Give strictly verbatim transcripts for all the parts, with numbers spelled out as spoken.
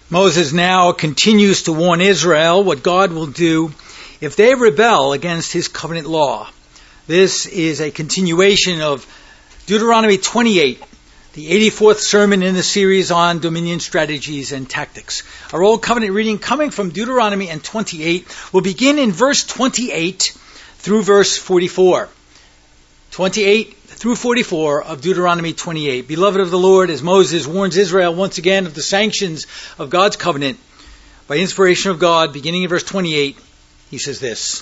Moses now continues to warn Israel what God will do if they rebel against his covenant law. This is a continuation of Deuteronomy twenty-eight, the eighty-fourth sermon in the series on dominion strategies and tactics. Our Old Covenant reading coming from Deuteronomy and twenty-eight will begin in verse twenty-eight through verse forty-four. twenty-eight through forty-four of Deuteronomy twenty-eight. Beloved of the Lord, as Moses warns Israel once again of the sanctions of God's covenant, by inspiration of God, beginning in verse twenty-eight, he says this: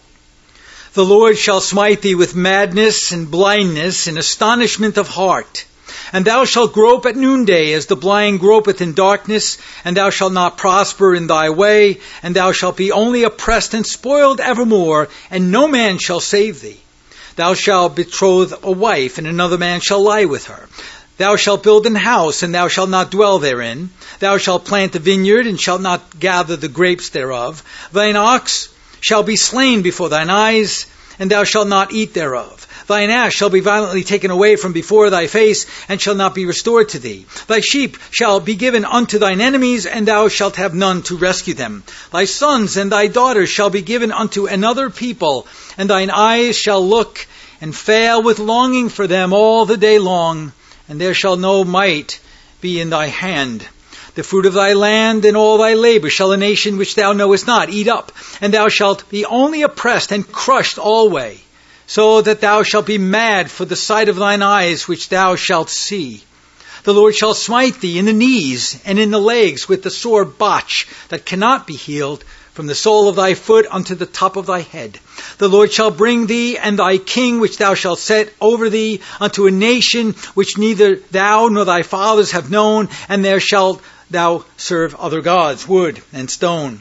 The Lord shall smite thee with madness and blindness and astonishment of heart. And thou shalt grope at noonday as the blind gropeth in darkness, and thou shalt not prosper in thy way, and thou shalt be only oppressed and spoiled evermore, and no man shall save thee. Thou shalt betroth a wife, and another man shall lie with her. Thou shalt build an house, and thou shalt not dwell therein. Thou shalt plant a vineyard, and shalt not gather the grapes thereof. Thine ox shall be slain before thine eyes, and thou shalt not eat thereof. Thine ass shall be violently taken away from before thy face, and shall not be restored to thee. Thy sheep shall be given unto thine enemies, and thou shalt have none to rescue them. Thy sons and thy daughters shall be given unto another people, and thine eyes shall look and fail with longing for them all the day long, and there shall no might be in thy hand. The fruit of thy land and all thy labor shall a nation which thou knowest not eat up, and thou shalt be only oppressed and crushed alway, so that thou shalt be mad for the sight of thine eyes which thou shalt see. The Lord shall smite thee in the knees and in the legs with the sore botch that cannot be healed, from the sole of thy foot unto the top of thy head. The Lord shall bring thee and thy king which thou shalt set over thee unto a nation which neither thou nor thy fathers have known, and there shalt thou serve other gods, wood and stone.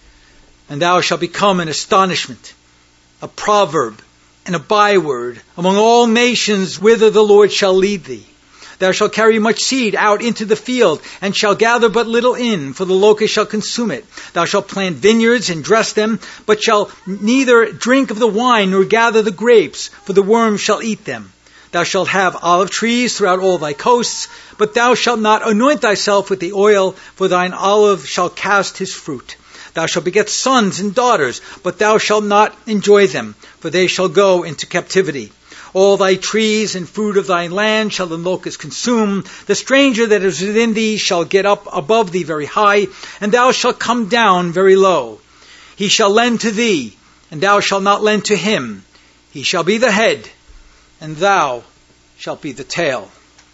And thou shalt become an astonishment, a proverb, and a byword among all nations whither the Lord shall lead thee. Thou shalt carry much seed out into the field, and shalt gather but little in, for the locust shall consume it. Thou shalt plant vineyards and dress them, but shalt neither drink of the wine nor gather the grapes, for the worm shall eat them. Thou shalt have olive trees throughout all thy coasts, but thou shalt not anoint thyself with the oil, for thine olive shall cast his fruit. Thou shalt beget sons and daughters, but thou shalt not enjoy them, for they shall go into captivity. All thy trees and fruit of thy land shall the locust consume. The stranger that is within thee shall get up above thee very high, and thou shalt come down very low. He shall lend to thee, and thou shalt not lend to him. He shall be the head, and thou shalt be the tail.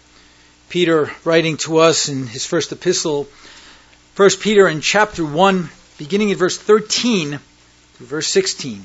Peter, writing to us in his first epistle, First Peter in chapter one, beginning in verse thirteen through verse sixteen.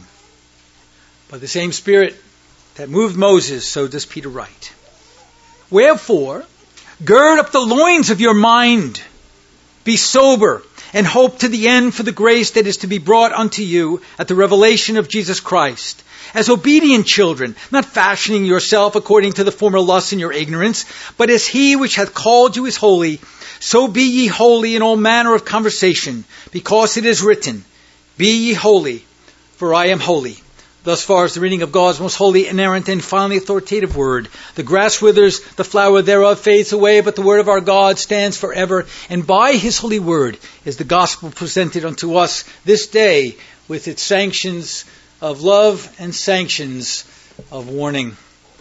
By the same Spirit that moved Moses, so does Peter write. Wherefore, gird up the loins of your mind, be sober, and hope to the end for the grace that is to be brought unto you at the revelation of Jesus Christ. As obedient children, not fashioning yourself according to the former lusts in your ignorance, but as he which hath called you is holy, so be ye holy in all manner of conversation, because it is written, Be ye holy, for I am holy. Thus far as the reading of God's most holy, inerrant, and finally authoritative word. The grass withers, the flower thereof fades away, but the word of our God stands forever. And by his holy word is the gospel presented unto us this day, with its sanctions of love and sanctions of warning.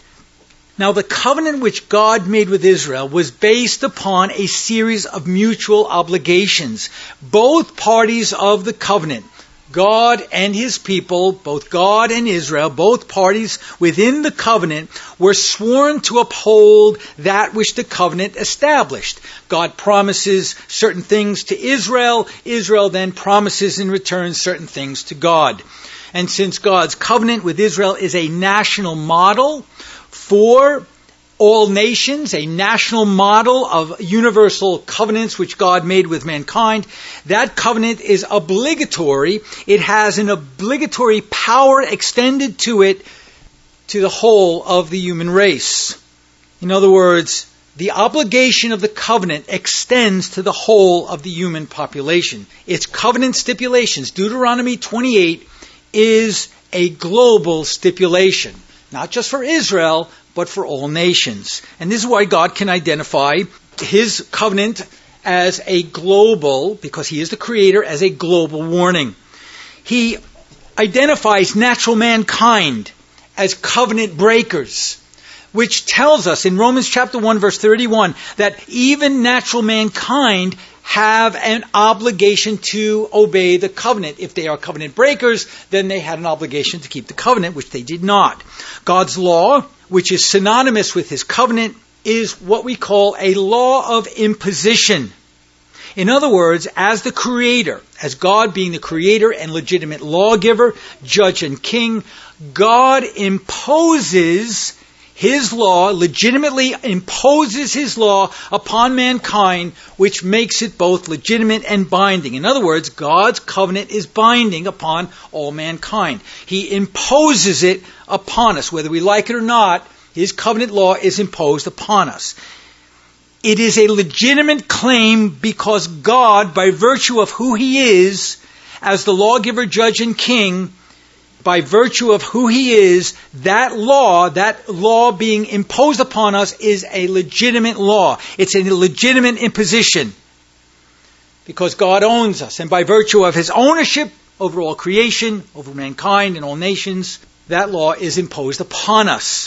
Now, the covenant which God made with Israel was based upon a series of mutual obligations. Both parties of the covenant, God and his people, both God and Israel, both parties within the covenant, were sworn to uphold that which the covenant established. God promises certain things to Israel. Israel then promises in return certain things to God. And since God's covenant with Israel is a national model for all nations, a national model of universal covenants which God made with mankind, that covenant is obligatory. It has an obligatory power extended to it to the whole of the human race. In other words, the obligation of the covenant extends to the whole of the human population. Its covenant stipulations, Deuteronomy twenty-eight, is a global stipulation, not just for Israel, but for all nations. And this is why God can identify his covenant as a global, because he is the creator, as a global warning. He identifies natural mankind as covenant breakers, which tells us in Romans chapter one, verse thirty-one, that even natural mankind have an obligation to obey the covenant. If they are covenant breakers, then they had an obligation to keep the covenant, which they did not. God's law, which is synonymous with his covenant, is what we call a law of imposition. In other words, as the creator, as God being the creator and legitimate lawgiver, judge and king, God imposes his law, legitimately imposes his law upon mankind, which makes it both legitimate and binding. In other words, God's covenant is binding upon all mankind. He imposes it upon us. Whether we like it or not, his covenant law is imposed upon us. It is a legitimate claim because God, by virtue of who he is, as the lawgiver, judge, and king, by virtue of who he is, that law, that law being imposed upon us is a legitimate law. It's a legitimate imposition because God owns us. And by virtue of his ownership over all creation, over mankind and all nations, that law is imposed upon us.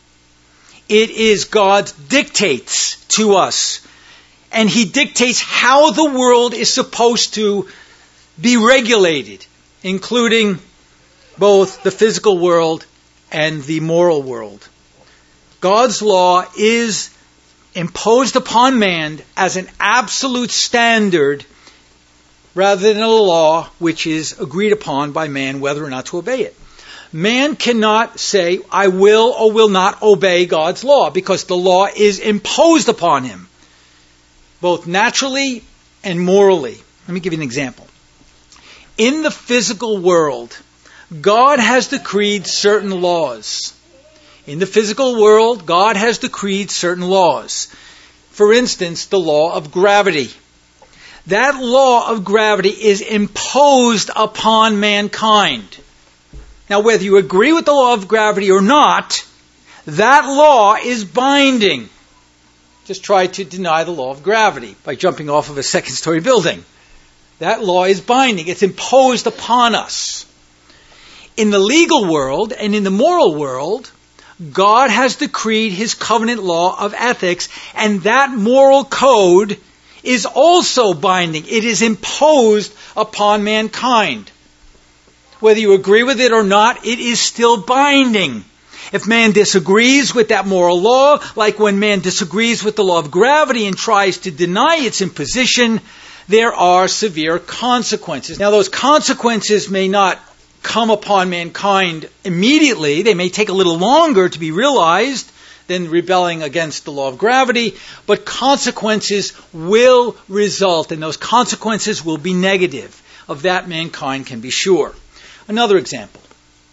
It is God's dictates to us. And he dictates how the world is supposed to be regulated, including both the physical world and the moral world. God's law is imposed upon man as an absolute standard rather than a law which is agreed upon by man whether or not to obey it. Man cannot say, I will or will not obey God's law, because the law is imposed upon him, both naturally and morally. Let me give you an example. In the physical world, God has decreed certain laws. In the physical world, God has decreed certain laws. For instance, the law of gravity. That law of gravity is imposed upon mankind. Now, whether you agree with the law of gravity or not, that law is binding. Just try to deny the law of gravity by jumping off of a second-story building. That law is binding. It's imposed upon us. In the legal world and in the moral world, God has decreed his covenant law of ethics, and that moral code is also binding. It is imposed upon mankind. Whether you agree with it or not, it is still binding. If man disagrees with that moral law, like when man disagrees with the law of gravity and tries to deny its imposition, there are severe consequences. Now, those consequences may not come upon mankind immediately. They may take a little longer to be realized than rebelling against the law of gravity, but consequences will result, and those consequences will be negative. Of that, mankind can be sure. Another example.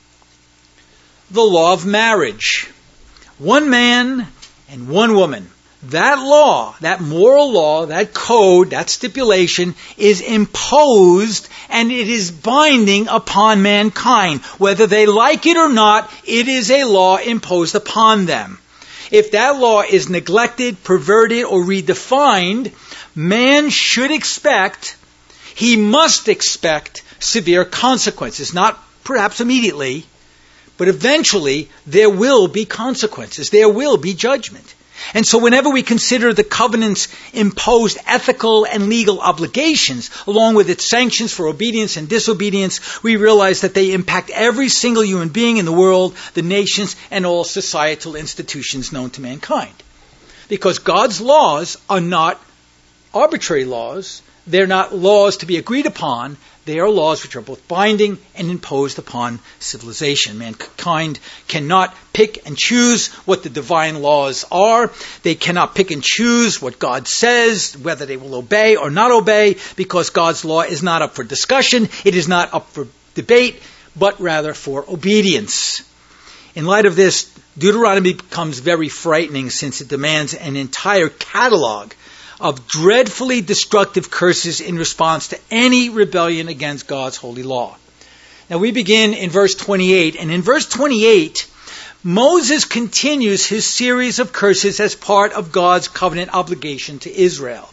The law of marriage. One man and one woman. That law, that moral law, that code, that stipulation is imposed and it is binding upon mankind. Whether they like it or not, it is a law imposed upon them. If that law is neglected, perverted, or redefined, man should expect, he must expect severe consequences. Not perhaps immediately, but eventually there will be consequences. There will be judgment. And so whenever we consider the covenant's imposed ethical and legal obligations, along with its sanctions for obedience and disobedience, we realize that they impact every single human being in the world, the nations, and all societal institutions known to mankind. Because God's laws are not arbitrary laws. They're not laws to be agreed upon. They are laws which are both binding and imposed upon civilization. Mankind cannot pick and choose what the divine laws are. They cannot pick and choose what God says, whether they will obey or not obey, because God's law is not up for discussion. It is not up for debate, but rather for obedience. In light of this, Deuteronomy becomes very frightening, since it demands an entire catalog of dreadfully destructive curses in response to any rebellion against God's holy law. Now we begin in verse twenty-eight, and in verse twenty-eight, Moses continues his series of curses as part of God's covenant obligation to Israel.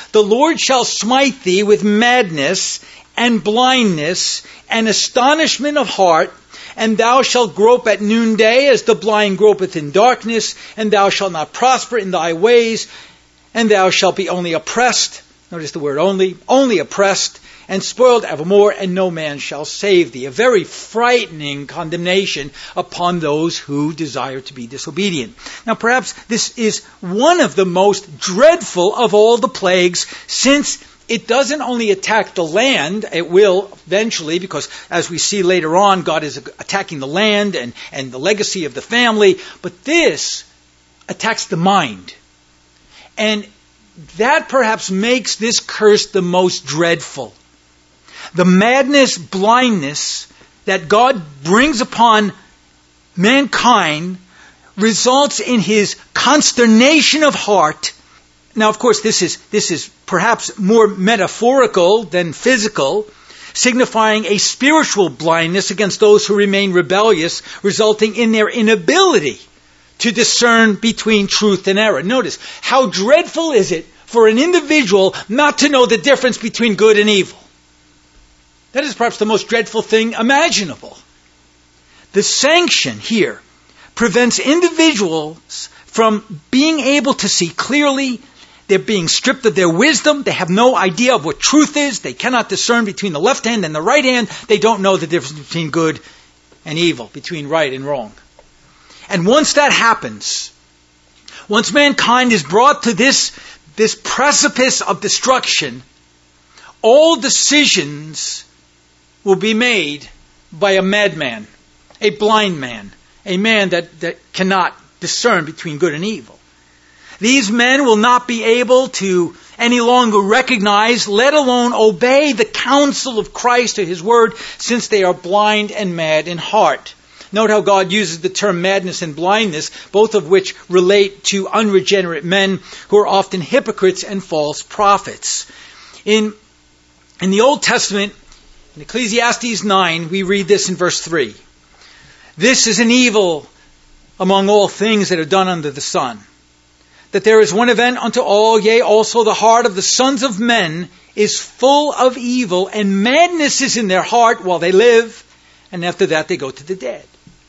The Lord shall smite thee with madness and blindness and astonishment of heart, and thou shalt grope at noonday as the blind gropeth in darkness, and thou shalt not prosper in thy ways, and thou shalt be only oppressed. Notice the word only, only oppressed, and spoiled evermore, and no man shall save thee. A very frightening condemnation upon those who desire to be disobedient. Now perhaps this is one of the most dreadful of all the plagues, since it doesn't only attack the land, it will eventually, because as we see later on, God is attacking the land and, and the legacy of the family, but this attacks the mind. And that perhaps makes this curse the most dreadful. The madness, blindness that God brings upon mankind results in his consternation of heart. Now, of course, this is this is perhaps more metaphorical than physical, signifying a spiritual blindness against those who remain rebellious, resulting in their inability to discern between truth and error. Notice, how dreadful is it for an individual not to know the difference between good and evil? That is perhaps the most dreadful thing imaginable. The sanction here prevents individuals from being able to see clearly. They're being stripped of their wisdom. They have no idea of what truth is. They cannot discern between the left hand and the right hand. They don't know the difference between good and evil, between right and wrong. And once that happens, once mankind is brought to this, this precipice of destruction, all decisions will be made by a madman, a blind man, a man that, that cannot discern between good and evil. These men will not be able to any longer recognize, let alone obey the counsel of Christ or His Word, since they are blind and mad in heart. Note how God uses the term madness and blindness, both of which relate to unregenerate men who are often hypocrites and false prophets. In, in the Old Testament, in Ecclesiastes nine, we read this in verse three. This is an evil among all things that are done under the sun, that there is one event unto all, yea, also the heart of the sons of men is full of evil, and madness is in their heart while they live, and after that they go to the dead.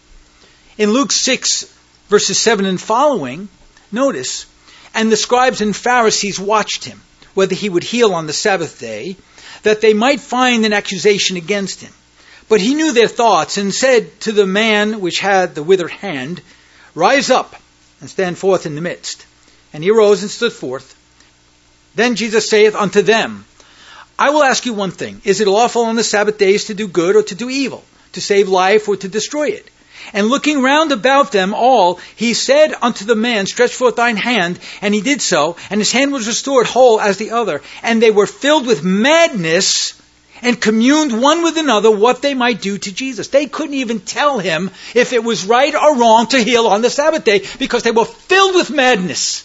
In Luke six, verses seven and following, notice, and the scribes and Pharisees watched him, whether he would heal on the Sabbath day, that they might find an accusation against him. But he knew their thoughts, and said to the man which had the withered hand, Rise up, and stand forth in the midst. And he arose and stood forth. Then Jesus saith unto them, I will ask you one thing. Is it lawful on the Sabbath days to do good or to do evil, to save life or to destroy it? And looking round about them all, he said unto the man, Stretch forth thine hand. And he did so, and his hand was restored whole as the other. And they were filled with madness, and communed one with another what they might do to Jesus. They couldn't even tell him if it was right or wrong to heal on the Sabbath day, because they were filled with madness.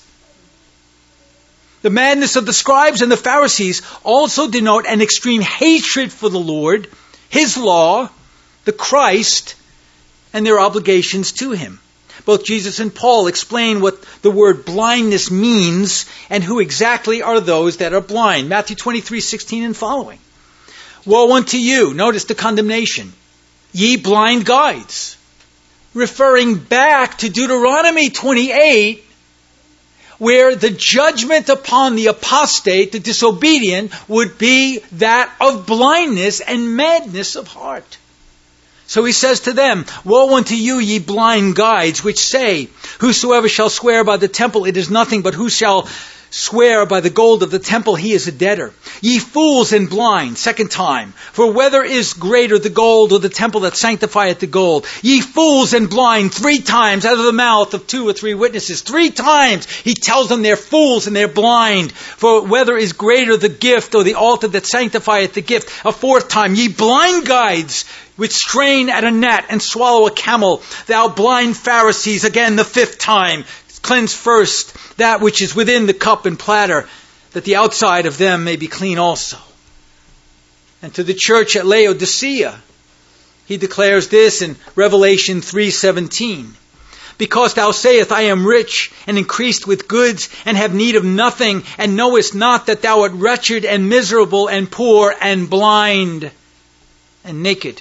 The madness of the scribes and the Pharisees also denote an extreme hatred for the Lord, His law, the Christ, and their obligations to Him. Both Jesus and Paul explain what the word blindness means and who exactly are those that are blind. Matthew twenty-three sixteen and following. Woe unto you, notice the condemnation, ye blind guides, referring back to Deuteronomy twenty-eight, where the judgment upon the apostate, the disobedient, would be that of blindness and madness of heart. So he says to them, Woe unto you, ye blind guides, which say, Whosoever shall swear by the temple, it is nothing, but who shall swear by the gold of the temple, he is a debtor. Ye fools and blind, second time, for whether is greater, the gold or the temple that sanctifieth the gold? Ye fools and blind, three times out of the mouth of two or three witnesses. Three times he tells them they're fools and they're blind. For whether is greater, the gift or the altar that sanctifieth the gift? A fourth time, ye blind guides, which strain at a gnat and swallow a camel. Thou blind Pharisees, again the fifth time, cleanse first that which is within the cup and platter, that the outside of them may be clean also. And to the church at Laodicea, he declares this in Revelation three seventeen. Because thou sayest, I am rich and increased with goods and have need of nothing, and knowest not that thou art wretched and miserable and poor and blind and naked.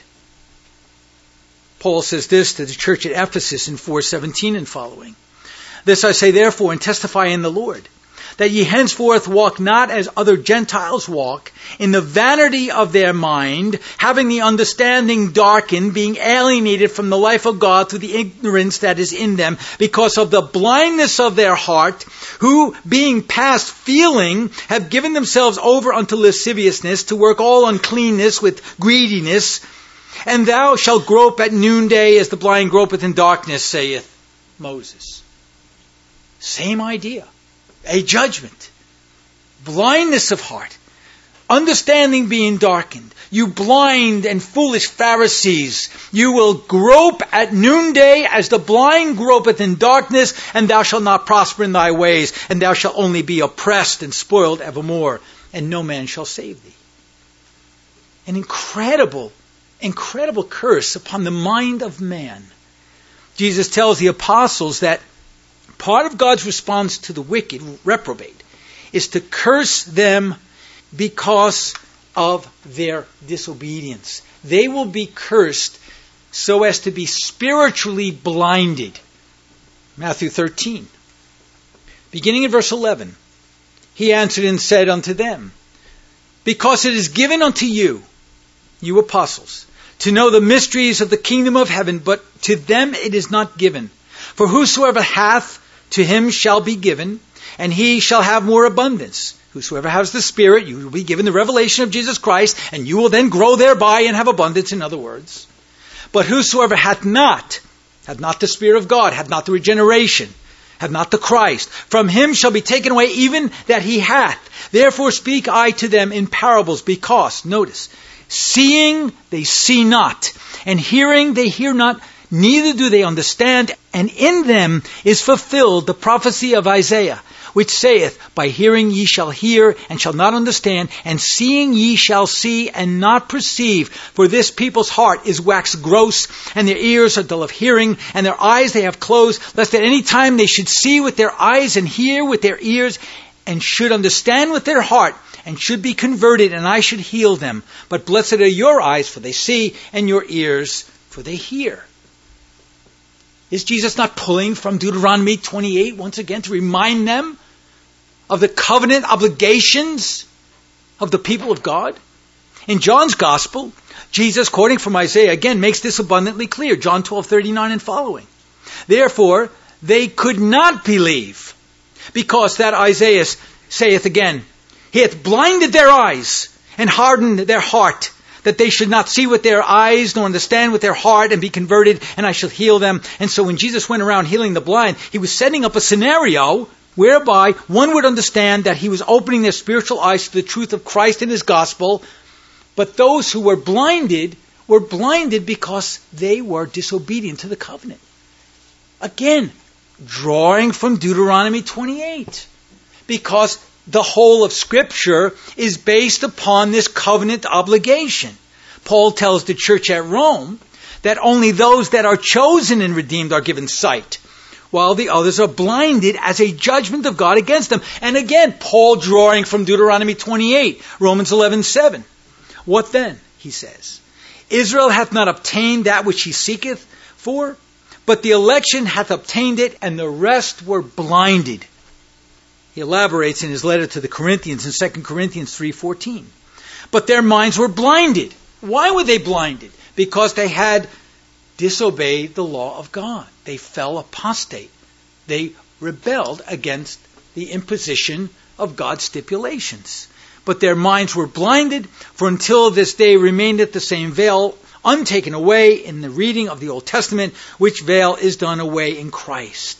Paul says this to the church at Ephesus in four seventeen and following. This I say therefore and testify in the Lord, that ye henceforth walk not as other Gentiles walk, in the vanity of their mind, having the understanding darkened, being alienated from the life of God through the ignorance that is in them, because of the blindness of their heart, who, being past feeling, have given themselves over unto lasciviousness, to work all uncleanness with greediness. And thou shalt grope at noonday as the blind gropeth in darkness, saith Moses. Same idea. A judgment. Blindness of heart. Understanding being darkened. You blind and foolish Pharisees, you will grope at noonday as the blind gropeth in darkness, and thou shalt not prosper in thy ways, and thou shalt only be oppressed and spoiled evermore, and no man shall save thee. An incredible, incredible curse upon the mind of man. Jesus tells the apostles that part of God's response to the wicked, reprobate, is to curse them because of their disobedience. They will be cursed so as to be spiritually blinded. Matthew thirteen. Beginning in verse eleven. He answered and said unto them, because it is given unto you, you apostles, to know the mysteries of the kingdom of heaven, but to them it is not given. For whosoever hath, to him shall be given, and he shall have more abundance. Whosoever has the Spirit, you will be given the revelation of Jesus Christ, and you will then grow thereby and have abundance, in other words. But whosoever hath not, hath not the Spirit of God, hath not the regeneration, hath not the Christ, from him shall be taken away even that he hath. Therefore speak I to them in parables, because, notice, seeing they see not, and hearing they hear not, neither do they understand, and in them is fulfilled the prophecy of Isaiah, which saith, by hearing ye shall hear, and shall not understand, and seeing ye shall see, and not perceive. For this people's heart is waxed gross, and their ears are dull of hearing, and their eyes they have closed, lest at any time they should see with their eyes, and hear with their ears, and should understand with their heart, and should be converted, and I should heal them. But blessed are your eyes, for they see, and your ears, for they hear. Is Jesus not pulling from Deuteronomy twenty-eight once again to remind them of the covenant obligations of the people of God? In John's Gospel, Jesus, quoting from Isaiah, again makes this abundantly clear. John twelve thirty-nine and following. Therefore, they could not believe, because that Isaiah saith again, he hath blinded their eyes and hardened their heart, that they should not see with their eyes, nor understand with their heart, and be converted, and I shall heal them. And so when Jesus went around healing the blind, he was setting up a scenario whereby one would understand that he was opening their spiritual eyes to the truth of Christ and his gospel. But those who were blinded were blinded because they were disobedient to the covenant. Again, drawing from Deuteronomy twenty-eight. Because the whole of Scripture is based upon this covenant obligation. Paul tells the church at Rome that only those that are chosen and redeemed are given sight, while the others are blinded as a judgment of God against them. And again, Paul drawing from Deuteronomy twenty-eight, Romans eleven seven. What then, he says? Israel hath not obtained that which he seeketh for, but the election hath obtained it, and the rest were blinded. He elaborates in his letter to the Corinthians in Second Corinthians three fourteen. But their minds were blinded. Why were they blinded? Because they had disobeyed the law of God. They fell apostate. They rebelled against the imposition of God's stipulations. But their minds were blinded, for until this day remaineth the same veil untaken away in the reading of the Old Testament, which veil is done away in Christ.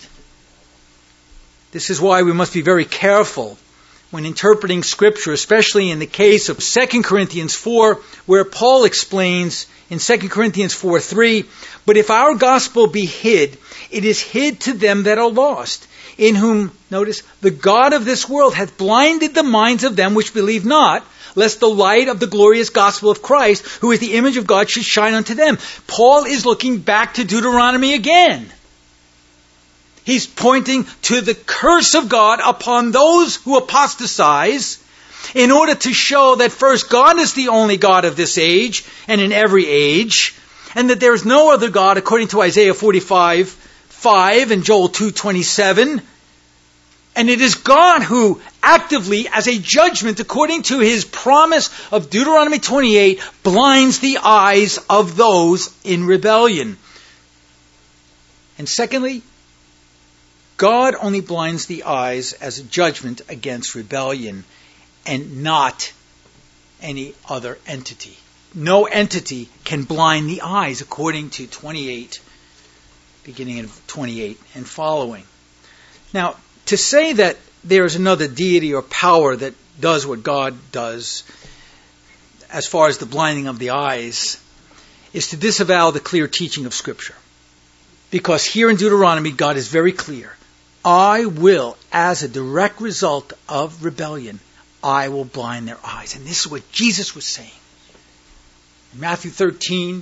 This is why we must be very careful when interpreting Scripture, especially in the case of Second Corinthians four, where Paul explains in Second Corinthians four three, but if our gospel be hid, it is hid to them that are lost, in whom, notice, the God of this world hath blinded the minds of them which believe not, lest the light of the glorious gospel of Christ, who is the image of God, should shine unto them. Paul is looking back to Deuteronomy again. He's pointing to the curse of God upon those who apostatize, in order to show that first, God is the only God of this age and in every age, and that there is no other God, according to Isaiah forty-five five and Joel two twenty-seven. And it is God who actively, as a judgment, according to his promise of Deuteronomy twenty-eight, blinds the eyes of those in rebellion. And secondly, God only blinds the eyes as a judgment against rebellion, and not any other entity. No entity can blind the eyes, according to twenty-eight, beginning of twenty-eight and following. Now, to say that there is another deity or power that does what God does, as far as the blinding of the eyes, is to disavow the clear teaching of Scripture. Because here in Deuteronomy, God is very clear. I will, as a direct result of rebellion, I will blind their eyes. And this is what Jesus was saying. In Matthew thirteen,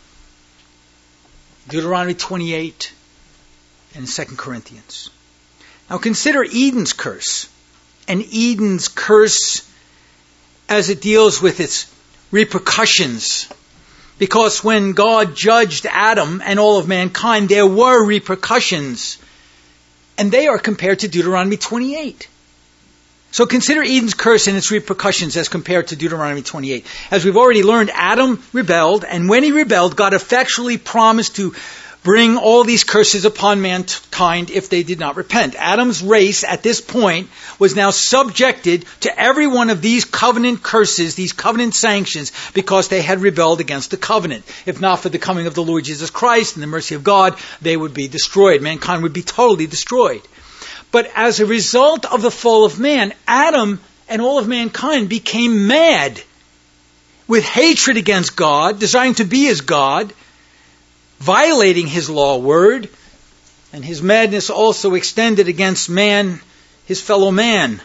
Deuteronomy twenty-eight, and Second Corinthians. Now consider Eden's curse. And Eden's curse as it deals with its repercussions. Because when God judged Adam and all of mankind, there were repercussions. And they are compared to Deuteronomy twenty-eight. So consider Eden's curse and its repercussions as compared to Deuteronomy twenty-eight. As we've already learned, Adam rebelled, and when he rebelled, God effectually promised to bring all these curses upon mankind if they did not repent. Adam's race at this point was now subjected to every one of these covenant curses, these covenant sanctions, because they had rebelled against the covenant. If not for the coming of the Lord Jesus Christ and the mercy of God, they would be destroyed. Mankind would be totally destroyed. But as a result of the fall of man, Adam and all of mankind became mad with hatred against God, desiring to be as God, violating his law word, and his madness also extended against man, his fellow man,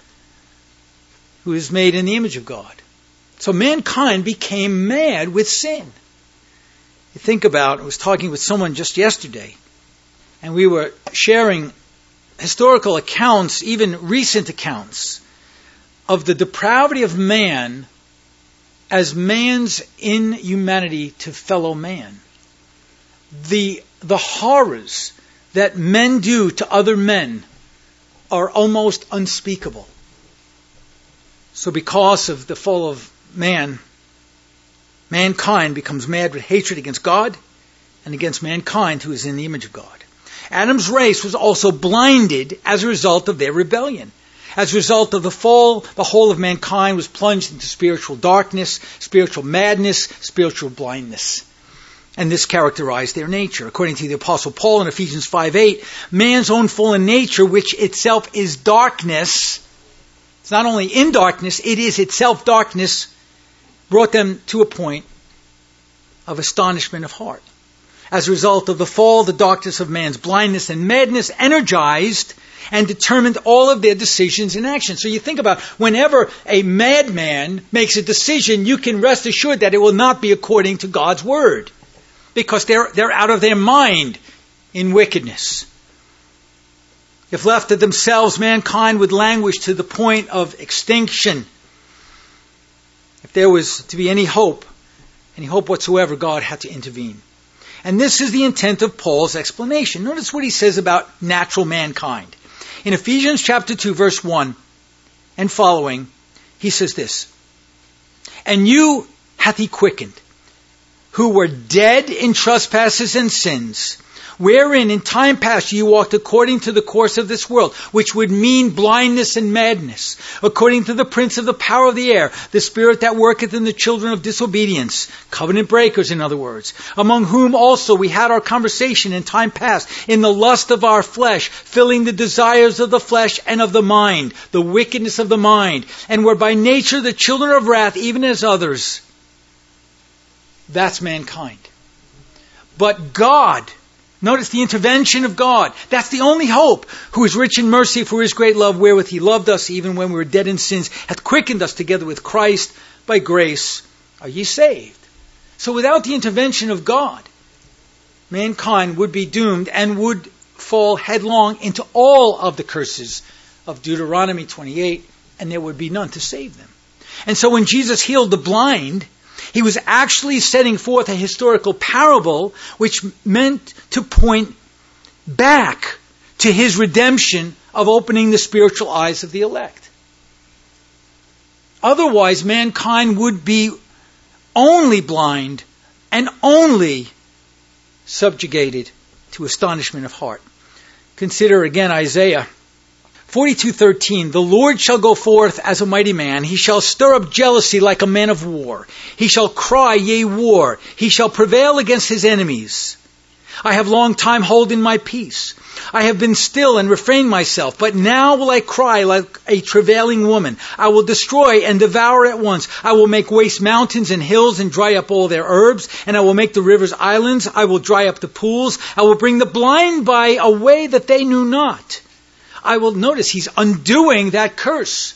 who is made in the image of God. So mankind became mad with sin. You think about, I was talking with someone just yesterday, and we were sharing historical accounts, even recent accounts, of the depravity of man as man's inhumanity to fellow man. The, the horrors that men do to other men are almost unspeakable. So because of the fall of man, mankind becomes mad with hatred against God and against mankind who is in the image of God. Adam's race was also blinded as a result of their rebellion. As a result of the fall, the whole of mankind was plunged into spiritual darkness, spiritual madness, spiritual blindness. And this characterized their nature. According to the Apostle Paul in Ephesians five eight, man's own fallen nature, which itself is darkness, it's not only in darkness, it is itself darkness, brought them to a point of astonishment of heart. As a result of the fall, the darkness of man's blindness and madness energized and determined all of their decisions and actions. So you think about, whenever a madman makes a decision, you can rest assured that it will not be according to God's word. Because they're, they're out of their mind in wickedness. If left to themselves, mankind would languish to the point of extinction. If there was to be any hope, any hope whatsoever, God had to intervene. And this is the intent of Paul's explanation. Notice what he says about natural mankind. In Ephesians chapter two, verse one and following, he says this, "And you hath he quickened, who were dead in trespasses and sins, wherein in time past you walked according to the course of this world," which would mean blindness and madness, "according to the prince of the power of the air, the spirit that worketh in the children of disobedience," covenant breakers in other words, "among whom also we had our conversation in time past, in the lust of our flesh, filling the desires of the flesh and of the mind," the wickedness of the mind, "and were by nature the children of wrath, even as others." That's mankind. But God, notice the intervention of God. That's the only hope. "Who is rich in mercy for his great love, wherewith he loved us, even when we were dead in sins, hath quickened us together with Christ. By grace are ye saved." So without the intervention of God, mankind would be doomed and would fall headlong into all of the curses of Deuteronomy twenty-eight, and there would be none to save them. And so when Jesus healed the blind, he was actually setting forth a historical parable which meant to point back to his redemption of opening the spiritual eyes of the elect. Otherwise, mankind would be only blind and only subjugated to astonishment of heart. Consider again Isaiah forty-two thirteen. The Lord shall go forth as a mighty man. He shall stir up jealousy like a man of war. He shall cry, yea, war. He shall prevail against his enemies. I have long time holden my peace. I have been still and refrained myself. But now will I cry like a travailing woman. I will destroy and devour at once. I will make waste mountains and hills and dry up all their herbs. And I will make the rivers islands. I will dry up the pools. I will bring the blind by a way that they knew not. I will, notice, he's undoing that curse.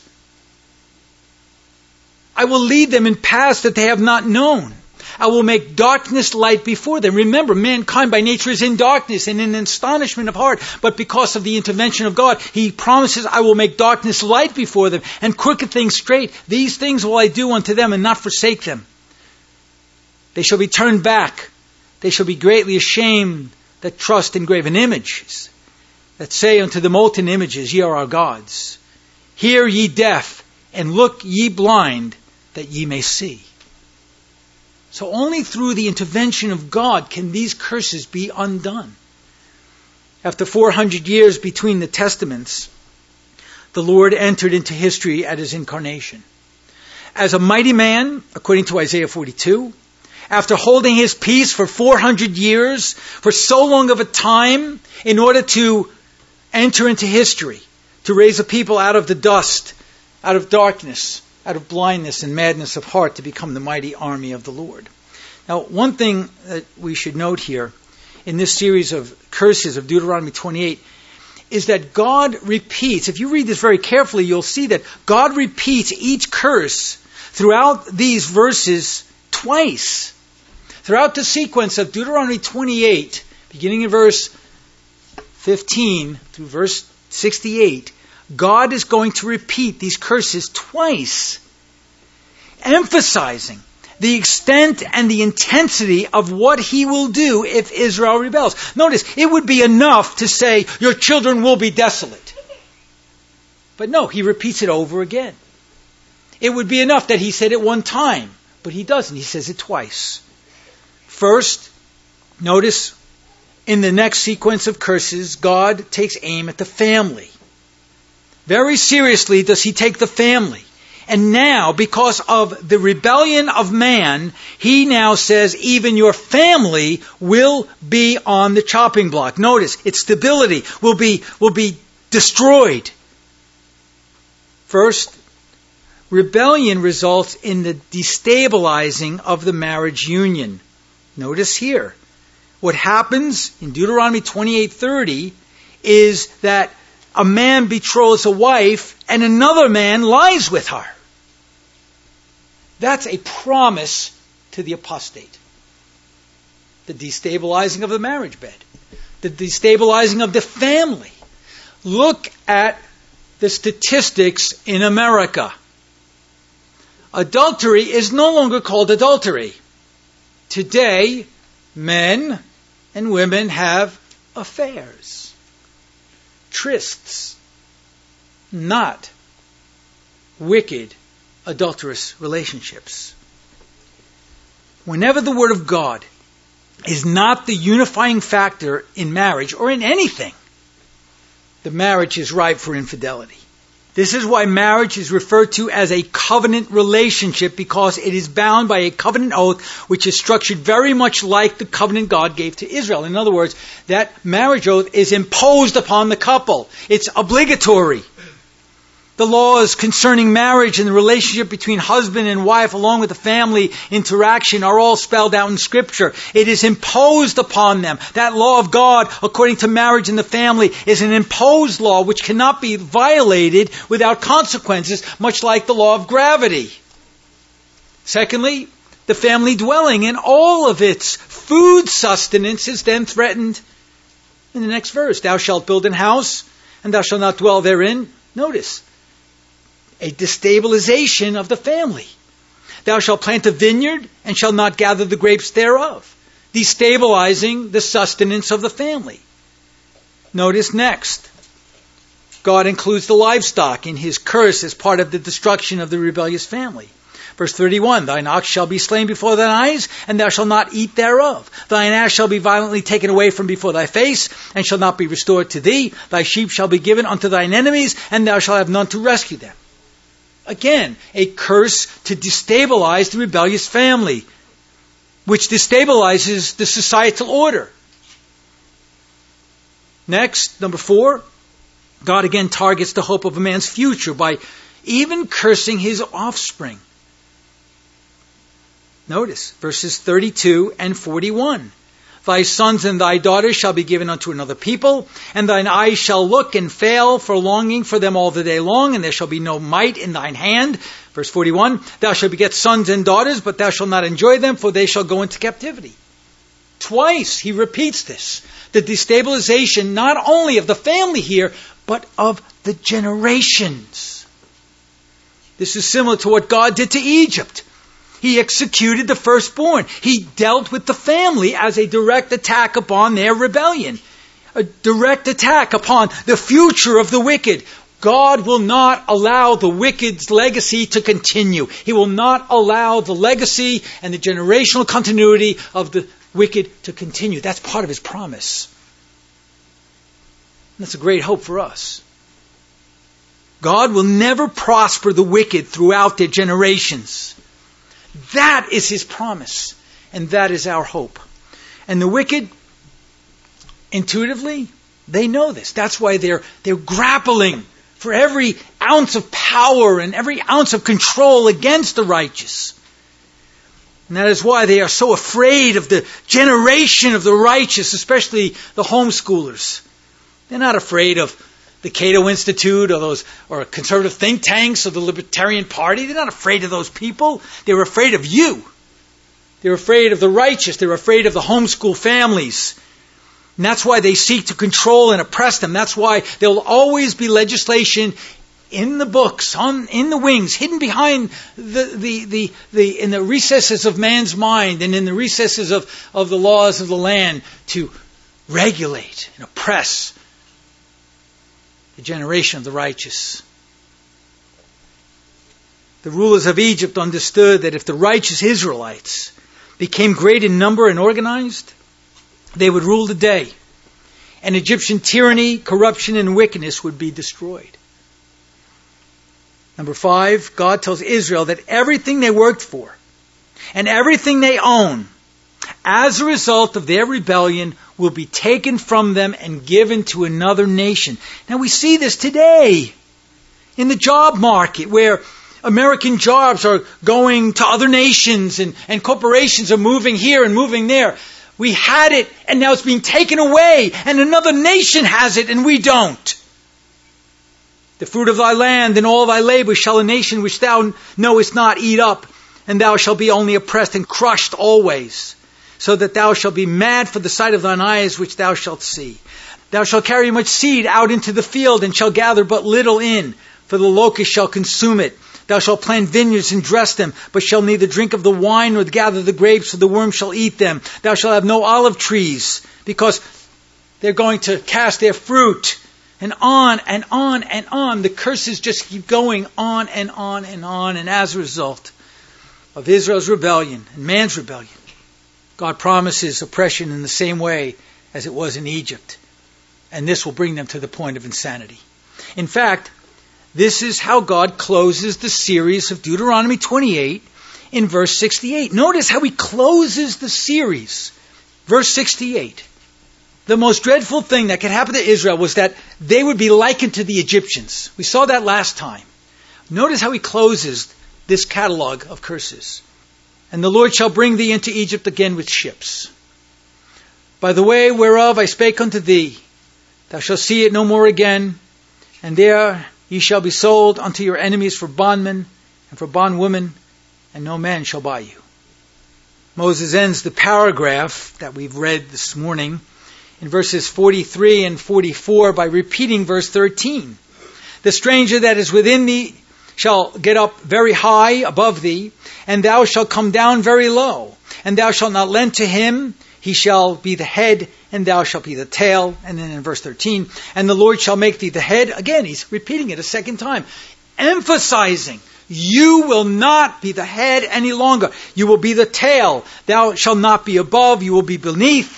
I will lead them in paths that they have not known. I will make darkness light before them. Remember, mankind by nature is in darkness and in astonishment of heart. But because of the intervention of God, he promises, I will make darkness light before them and crooked things straight. These things will I do unto them and not forsake them. They shall be turned back. They shall be greatly ashamed that trust in graven images, that say unto the molten images, ye are our gods. Hear ye deaf, and look ye blind, that ye may see. So only through the intervention of God can these curses be undone. After four hundred years between the testaments, the Lord entered into history at his incarnation. As a mighty man, according to Isaiah forty-two, after holding his peace for four hundred years, for so long of a time, in order to enter into history, to raise a people out of the dust, out of darkness, out of blindness and madness of heart, to become the mighty army of the Lord. Now, one thing that we should note here in this series of curses of Deuteronomy twenty-eight is that God repeats, if you read this very carefully, you'll see that God repeats each curse throughout these verses twice. Throughout the sequence of Deuteronomy twenty-eight, beginning in verse fifteen through verse sixty-eight, God is going to repeat these curses twice, emphasizing the extent and the intensity of what he will do if Israel rebels. Notice, it would be enough to say, your children will be desolate. But no, he repeats it over again. It would be enough that he said it one time, but he doesn't. He says it twice. First, notice, in the next sequence of curses, God takes aim at the family. Very seriously does he take the family. And now, because of the rebellion of man, he now says even your family will be on the chopping block. Notice, its stability will be, will be destroyed. First, rebellion results in the destabilizing of the marriage union. Notice here, what happens in Deuteronomy twenty-eight thirty is that a man betroths a wife and another man lies with her. That's a promise to the apostate. The destabilizing of the marriage bed. The destabilizing of the family. Look at the statistics in America. Adultery is no longer called adultery. Today, men and women have affairs. Trysts. Not wicked, adulterous relationships. Whenever the Word of God is not the unifying factor in marriage or in anything, the marriage is ripe for infidelity. This is why marriage is referred to as a covenant relationship, because it is bound by a covenant oath which is structured very much like the covenant God gave to Israel. In other words, that marriage oath is imposed upon the couple. It's obligatory. The laws concerning marriage and the relationship between husband and wife, along with the family interaction, are all spelled out in Scripture. It is imposed upon them. That law of God, according to marriage and the family, is an imposed law which cannot be violated without consequences, much like the law of gravity. Secondly, the family dwelling and all of its food sustenance is then threatened In the next verse, thou shalt build an house, and thou shalt not dwell therein. Notice, a destabilization of the family. Thou shalt plant a vineyard, and shalt not gather the grapes thereof. Destabilizing the sustenance of the family. Notice next, God includes the livestock in his curse as part of the destruction of the rebellious family. Verse thirty-one, thine ox shall be slain before thine eyes, and thou shalt not eat thereof. Thine ass shall be violently taken away from before thy face, and shall not be restored to thee. Thy sheep shall be given unto thine enemies, and thou shalt have none to rescue them. Again, a curse to destabilize the rebellious family, which destabilizes the societal order. Next, number four, God again targets the hope of a man's future by even cursing his offspring. Notice verses thirty-two and forty-one. Thy sons and thy daughters shall be given unto another people, and thine eyes shall look and fail for longing for them all the day long, and there shall be no might in thine hand. Verse forty-one, thou shalt beget sons and daughters, but thou shalt not enjoy them, for they shall go into captivity. Twice he repeats this. The destabilization not only of the family here, but of the generations. This is similar to what God did to Egypt. He executed the firstborn. He dealt with the family as a direct attack upon their rebellion. A direct attack upon the future of the wicked. God will not allow the wicked's legacy to continue. He will not allow the legacy and the generational continuity of the wicked to continue. That's part of his promise. That's a great hope for us. God will never prosper the wicked throughout their generations. That is his promise, and that is our hope. And the wicked, intuitively, they know this. That's why they're they're grappling for every ounce of power and every ounce of control against the righteous. And that is why they are so afraid of the generation of the righteous, especially the homeschoolers. They're not afraid of the Cato Institute or those or conservative think tanks or the Libertarian Party. They're not afraid of those people. They're afraid of you. They're afraid of the righteous. They're afraid of the homeschool families. And that's why they seek to control and oppress them. That's why there will always be legislation in the books, on in the wings, hidden behind the the the, the in the recesses of man's mind and in the recesses of, of the laws of the land to regulate and oppress the generation of the righteous. The rulers of Egypt understood that if the righteous Israelites became great in number and organized, they would rule the day. And Egyptian tyranny, corruption, and wickedness would be destroyed. Number five, God tells Israel that everything they worked for and everything they own, as a result of their rebellion, will be taken from them and given to another nation. Now we see this today in the job market where American jobs are going to other nations and, and corporations are moving here and moving there. We had it and now it's being taken away and another nation has it and we don't. The fruit of thy land and all thy labor shall a nation which thou knowest not eat up, and thou shalt be only oppressed and crushed always, so that thou shalt be mad for the sight of thine eyes which thou shalt see. Thou shalt carry much seed out into the field, and shall gather but little in, for the locust shall consume it. Thou shalt plant vineyards and dress them, but shall neither drink of the wine nor gather the grapes, for the worm shall eat them. Thou shalt have no olive trees, because they're going to cast their fruit. And on and on and on. The curses just keep going on and on and on. And as a result of Israel's rebellion and man's rebellion, God promises oppression in the same way as it was in Egypt. And this will bring them to the point of insanity. In fact, this is how God closes the series of Deuteronomy twenty-eight in verse sixty-eight. Notice how he closes the series. Verse sixty-eight. The most dreadful thing that could happen to Israel was that they would be likened to the Egyptians. We saw that last time. Notice how he closes this catalog of curses. And the Lord shall bring thee into Egypt again with ships. By the way whereof I spake unto thee, thou shalt see it no more again, and there ye shall be sold unto your enemies for bondmen and for bondwomen, and no man shall buy you. Moses ends the paragraph that we've read this morning in verses forty-three and forty-four by repeating verse thirteen. The stranger that is within thee shall get up very high above thee, and thou shalt come down very low. And thou shalt not lend to him, he shall be the head, and thou shalt be the tail. And then in verse thirteen, and the Lord shall make thee the head. Again, he's repeating it a second time, emphasizing, you will not be the head any longer. You will be the tail. Thou shalt not be above, you will be beneath,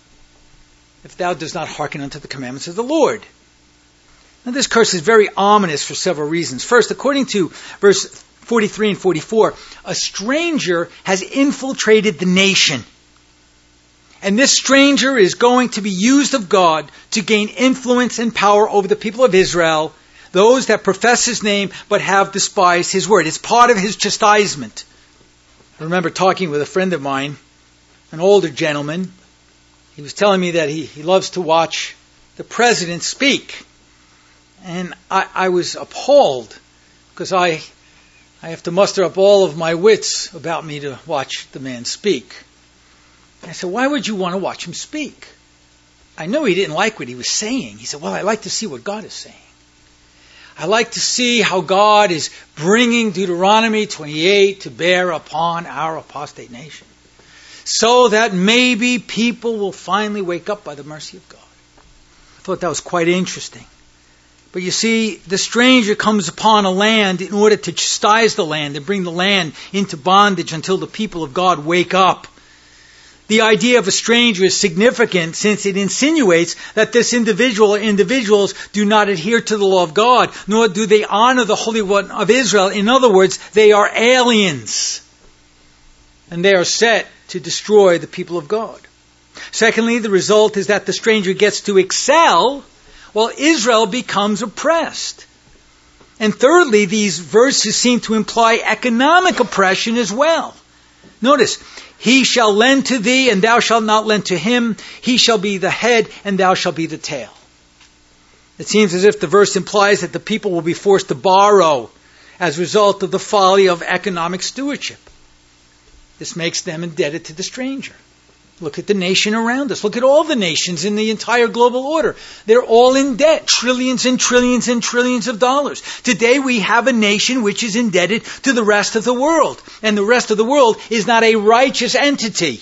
if thou dost not hearken unto the commandments of the Lord. Now this curse is very ominous for several reasons. First, according to verse forty-three and forty-four, a stranger has infiltrated the nation. And this stranger is going to be used of God to gain influence and power over the people of Israel, those that profess his name but have despised his word. It's part of his chastisement. I remember talking with a friend of mine, an older gentleman. He was telling me that he, he loves to watch the president speak. And I, I was appalled because I, I have to muster up all of my wits about me to watch the man speak. And I said, why would you want to watch him speak? I know he didn't like what he was saying. He said, well, I like to see what God is saying. I like to see how God is bringing Deuteronomy twenty-eight to bear upon our apostate nation, so that maybe people will finally wake up by the mercy of God. I thought that was quite interesting. But you see, the stranger comes upon a land in order to chastise the land and bring the land into bondage until the people of God wake up. The idea of a stranger is significant since it insinuates that this individual or individuals do not adhere to the law of God, nor do they honor the Holy One of Israel. In other words, they are aliens. And they are set to destroy the people of God. Secondly, the result is that the stranger gets to excel while Israel becomes oppressed. And thirdly, these verses seem to imply economic oppression as well. Notice, he shall lend to thee, and thou shalt not lend to him. He shall be the head, and thou shalt be the tail. It seems as if the verse implies that the people will be forced to borrow as a result of the folly of economic stewardship. This makes them indebted to the stranger. Look at the nation around us. Look at all the nations in the entire global order. They're all in debt. Trillions and trillions and trillions of dollars. Today we have a nation which is indebted to the rest of the world. And the rest of the world is not a righteous entity.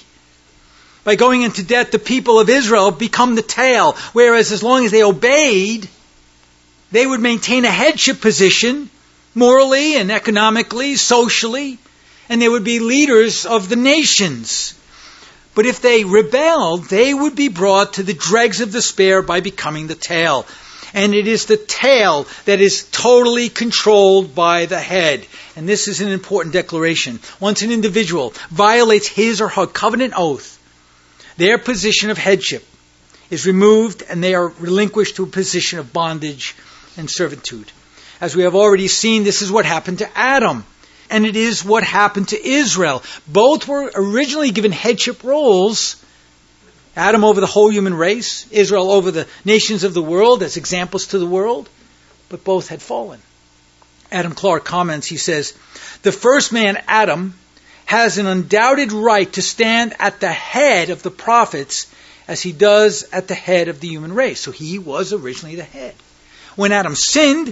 By going into debt, the people of Israel become the tail. Whereas as long as they obeyed, they would maintain a headship position, morally and economically, socially. And they would be leaders of the nations. But if they rebelled, they would be brought to the dregs of despair by becoming the tail. And it is the tail that is totally controlled by the head. And this is an important declaration. Once an individual violates his or her covenant oath, their position of headship is removed and they are relinquished to a position of bondage and servitude. As we have already seen, this is what happened to Adam. And it is what happened to Israel. Both were originally given headship roles. Adam over the whole human race. Israel over the nations of the world as examples to the world. But both had fallen. Adam Clarke comments, he says, the first man, Adam, has an undoubted right to stand at the head of the prophets as he does at the head of the human race. So he was originally the head. When Adam sinned,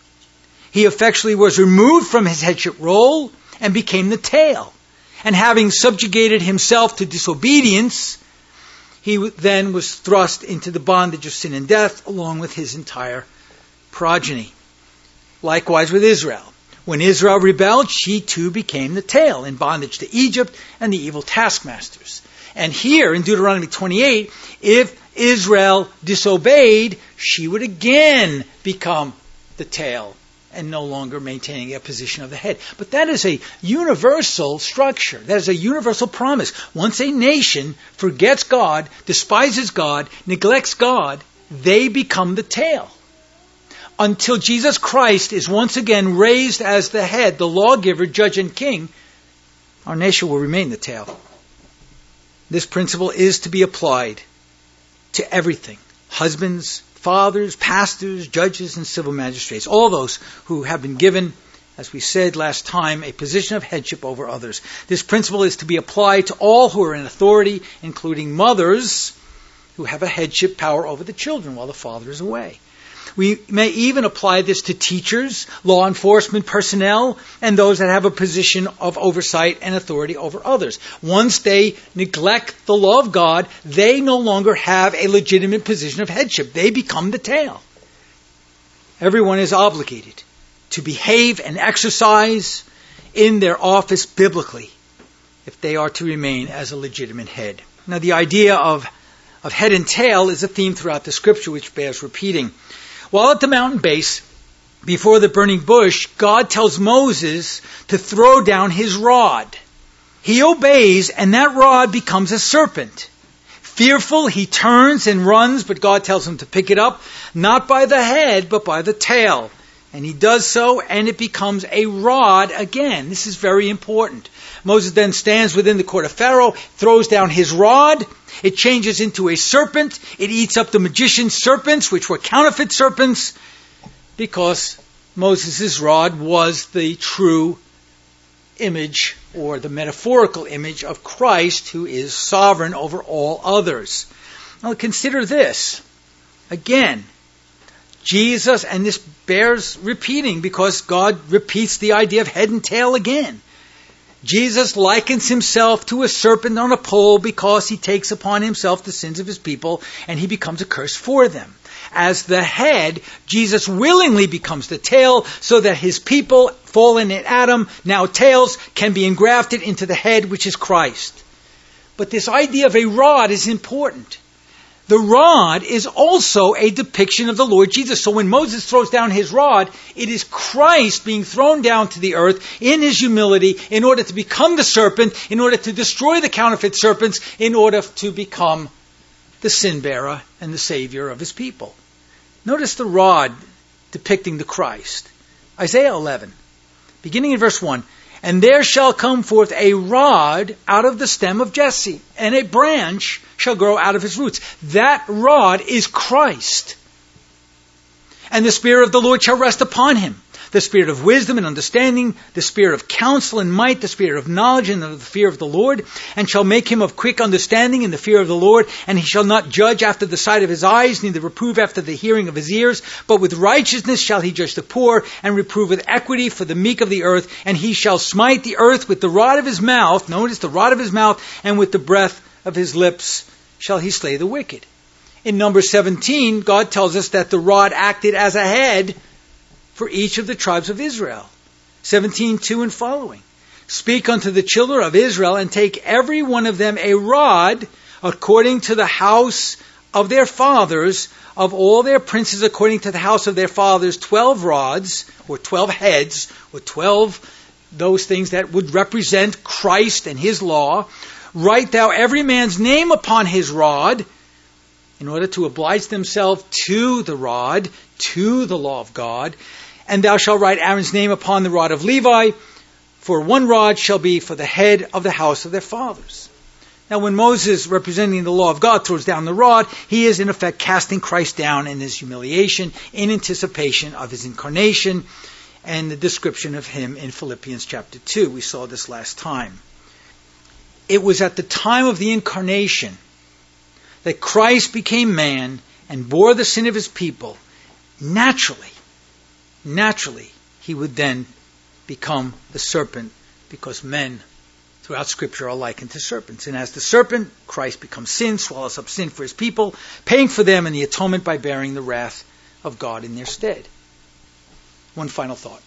he effectually was removed from his headship role and became the tail. And having subjugated himself to disobedience, he then was thrust into the bondage of sin and death along with his entire progeny. Likewise with Israel. When Israel rebelled, she too became the tail in bondage to Egypt and the evil taskmasters. And here in Deuteronomy twenty-eight, if Israel disobeyed, she would again become the tail and no longer maintaining a position of the head. But that is a universal structure. That is a universal promise. Once a nation forgets God, despises God, neglects God, they become the tail. Until Jesus Christ is once again raised as the head, the lawgiver, judge, and king, our nation will remain the tail. This principle is to be applied to everything. Husbands, fathers, pastors, judges, and civil magistrates. All those who have been given, as we said last time, a position of headship over others. This principle is to be applied to all who are in authority, including mothers who have a headship power over the children while the father is away. We may even apply this to teachers, law enforcement personnel, and those that have a position of oversight and authority over others. Once they neglect the law of God, they no longer have a legitimate position of headship. They become the tail. Everyone is obligated to behave and exercise in their office biblically if they are to remain as a legitimate head. Now, the idea of, of head and tail is a theme throughout the scripture which bears repeating. While at the mountain base, before the burning bush, God tells Moses to throw down his rod. He obeys, and that rod becomes a serpent. Fearful, he turns and runs, but God tells him to pick it up, not by the head, but by the tail. And he does so, and it becomes a rod again. This is very important. Moses then stands within the court of Pharaoh, throws down his rod. It changes into a serpent. It eats up the magician's serpents, which were counterfeit serpents, because Moses' rod was the true image, or the metaphorical image of Christ, who is sovereign over all others. Now consider this. Again, Jesus, and this bears repeating because God repeats the idea of head and tail again. Jesus likens himself to a serpent on a pole because he takes upon himself the sins of his people and he becomes a curse for them. As the head, Jesus willingly becomes the tail so that his people, fallen in Adam, now tails, can be engrafted into the head, which is Christ. But this idea of a rod is important. The rod is also a depiction of the Lord Jesus. So when Moses throws down his rod, it is Christ being thrown down to the earth in his humility in order to become the serpent, in order to destroy the counterfeit serpents, in order to become the sin bearer and the Savior of his people. Notice the rod depicting the Christ. Isaiah eleven, beginning in verse one. And there shall come forth a rod out of the stem of Jesse, and a branch shall grow out of his roots. That rod is Christ. And the Spirit of the Lord shall rest upon him. The Spirit of wisdom and understanding, the Spirit of counsel and might, the Spirit of knowledge and of the fear of the Lord, and shall make him of quick understanding in the fear of the Lord, and he shall not judge after the sight of his eyes, neither reprove after the hearing of his ears, but with righteousness shall he judge the poor, and reprove with equity for the meek of the earth, and he shall smite the earth with the rod of his mouth, notice the rod of his mouth, and with the breath of his lips shall he slay the wicked. In Numbers seventeen, God tells us that the rod acted as a head for each of the tribes of Israel. seventeen two and following. Speak unto the children of Israel, and take every one of them a rod according to the house of their fathers, of all their princes according to the house of their fathers, twelve rods, or twelve heads, or twelve, those things that would represent Christ and his law. Write thou every man's name upon his rod, in order to oblige themselves to the rod, to the law of God. And thou shalt write Aaron's name upon the rod of Levi, for one rod shall be for the head of the house of their fathers. Now when Moses, representing the law of God, throws down the rod, he is in effect casting Christ down in his humiliation in anticipation of his incarnation and the description of him in Philippians chapter two. We saw this last time. It was at the time of the incarnation that Christ became man and bore the sin of his people. Naturally, naturally, he would then become the serpent, because men throughout Scripture are likened to serpents. And as the serpent, Christ becomes sin, swallows up sin for his people, paying for them in the atonement by bearing the wrath of God in their stead. One final thought.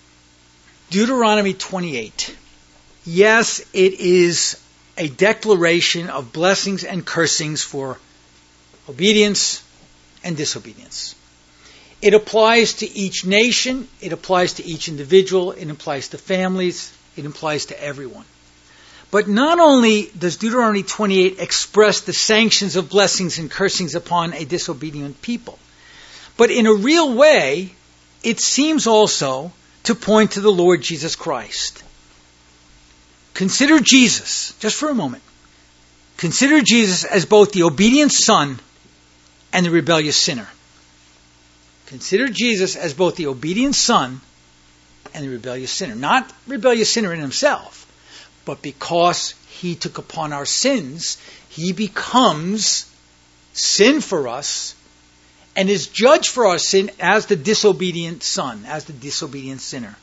Deuteronomy twenty-eight. Yes, it is a declaration of blessings and cursings for obedience and disobedience. It applies to each nation, it applies to each individual, it applies to families, it applies to everyone. But not only does Deuteronomy twenty-eight express the sanctions of blessings and cursings upon a disobedient people, but in a real way, it seems also to point to the Lord Jesus Christ. Consider Jesus, just for a moment. Consider Jesus as both the obedient son and the rebellious sinner. Consider Jesus as both the obedient son and the rebellious sinner. Not rebellious sinner in himself, but because he took upon our sins, he becomes sin for us, and is judged for our sin as the disobedient son, as the disobedient sinner.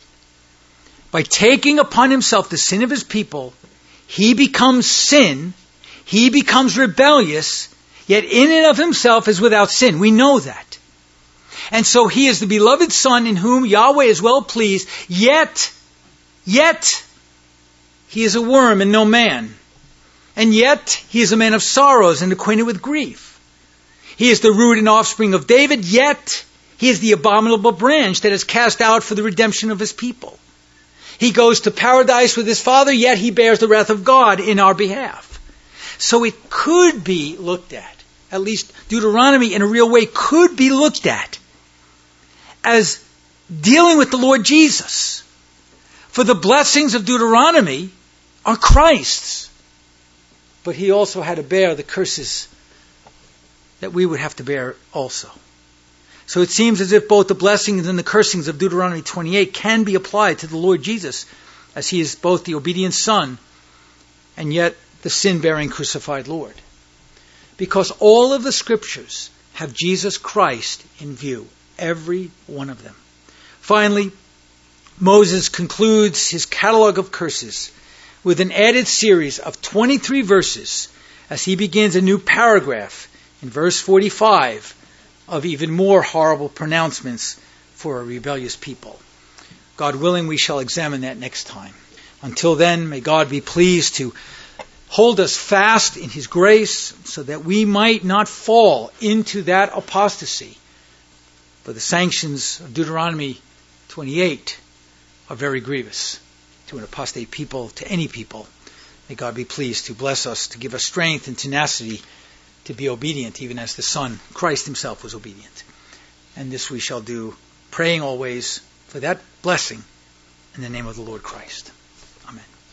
By taking upon himself the sin of his people, he becomes sin, he becomes rebellious, yet in and of himself is without sin. We know that. And so he is the beloved Son in whom Yahweh is well pleased, yet, yet, he is a worm and no man. And yet, he is a man of sorrows and acquainted with grief. He is the root and offspring of David, yet he is the abominable branch that is cast out for the redemption of his people. He goes to paradise with his Father, yet he bears the wrath of God in our behalf. So it could be looked at, at least Deuteronomy in a real way could be looked at as dealing with the Lord Jesus. For the blessings of Deuteronomy are Christ's. But he also had to bear the curses that we would have to bear also. So it seems as if both the blessings and the cursings of Deuteronomy twenty-eight can be applied to the Lord Jesus, as he is both the obedient Son and yet the sin-bearing crucified Lord. Because all of the Scriptures have Jesus Christ in view, every one of them. Finally, Moses concludes his catalog of curses with an added series of twenty-three verses as he begins a new paragraph in verse forty-five of even more horrible pronouncements for a rebellious people. God willing, we shall examine that next time. Until then, may God be pleased to hold us fast in his grace so that we might not fall into that apostasy. For the sanctions of Deuteronomy twenty-eight are very grievous to an apostate people, to any people. May God be pleased to bless us, to give us strength and tenacity to be obedient, even as the Son, Christ himself, was obedient. And this we shall do, praying always for that blessing in the name of the Lord Christ.